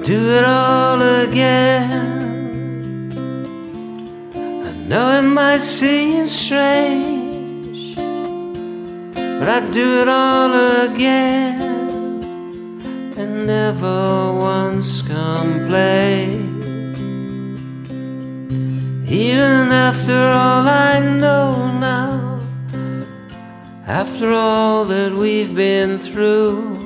do it all again. I know it might seem strange, but I'd do it all again and never once complain. Even after all I know now, after all that we've been through,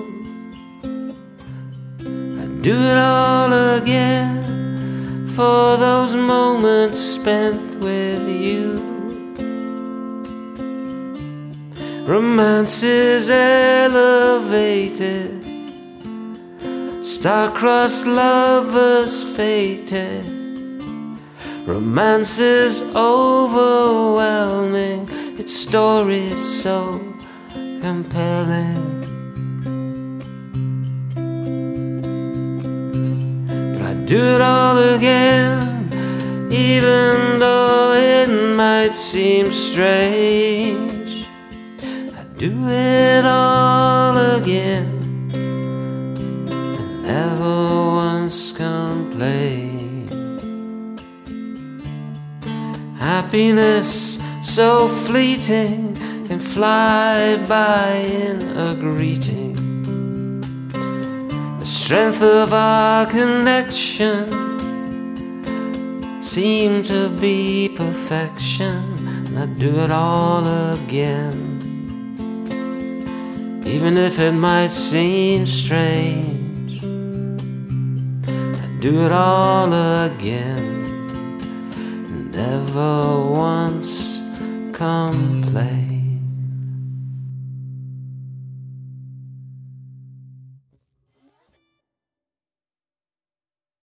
I'd do it all again for those moments spent with you. Romance is elevated, star-crossed lovers fated. Romance is overwhelming, its story's so compelling. But I'd do it all again, even though it might seem strange. I'd do it all again and never once complain. Happiness so fleeting can fly by in a greeting. The strength of our connection seemed to be perfection, and I'd do it all again. Even if it might seem strange, I'd do it all again. Never once complain.